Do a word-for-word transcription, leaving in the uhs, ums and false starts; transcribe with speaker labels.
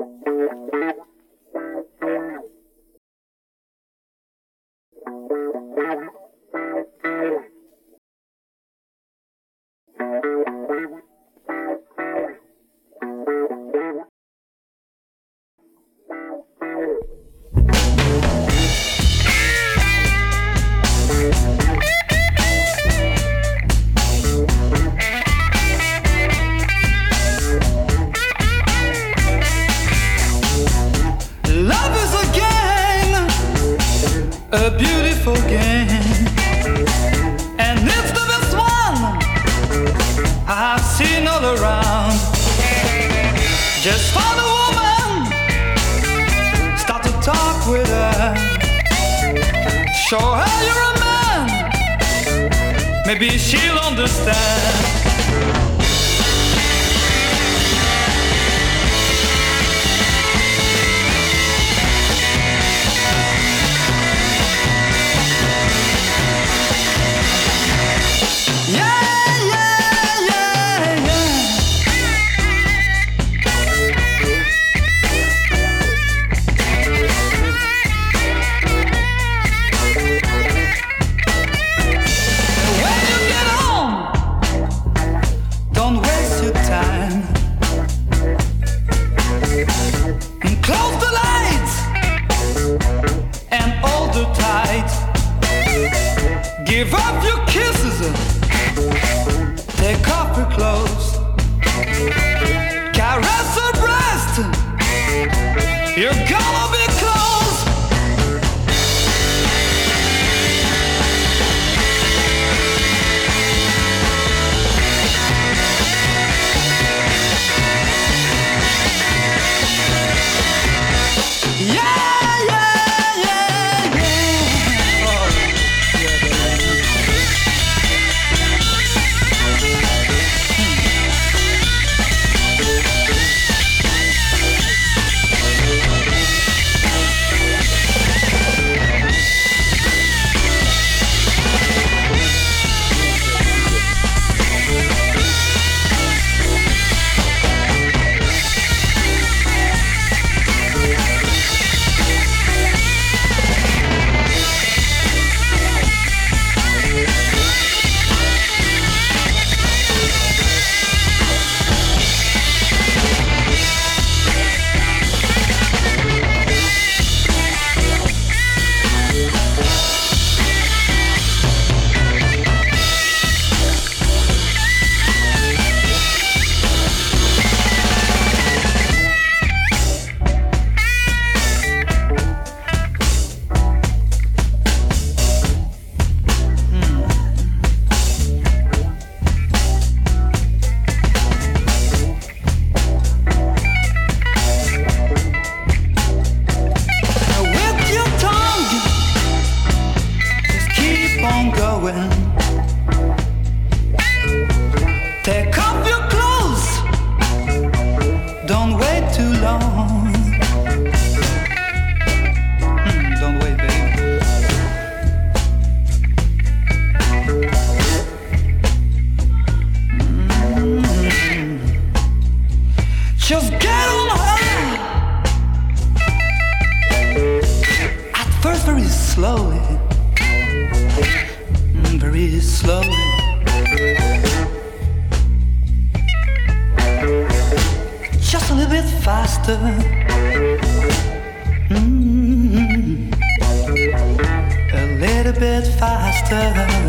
Speaker 1: A beautiful game, and it's the best one I've seen all around. Just find a woman, start to talk with her, show her you're a man, maybe she'll understand. Give up your kisses, take off your clothes, caress her breast, you're gonna be close. Yeah! Take off your clothes, don't wait too long. Mm, don't wait, baby. Mm. Just get on her. At first very slowly, mm, very slowly. Just a little bit faster. Mm-hmm. A little bit faster.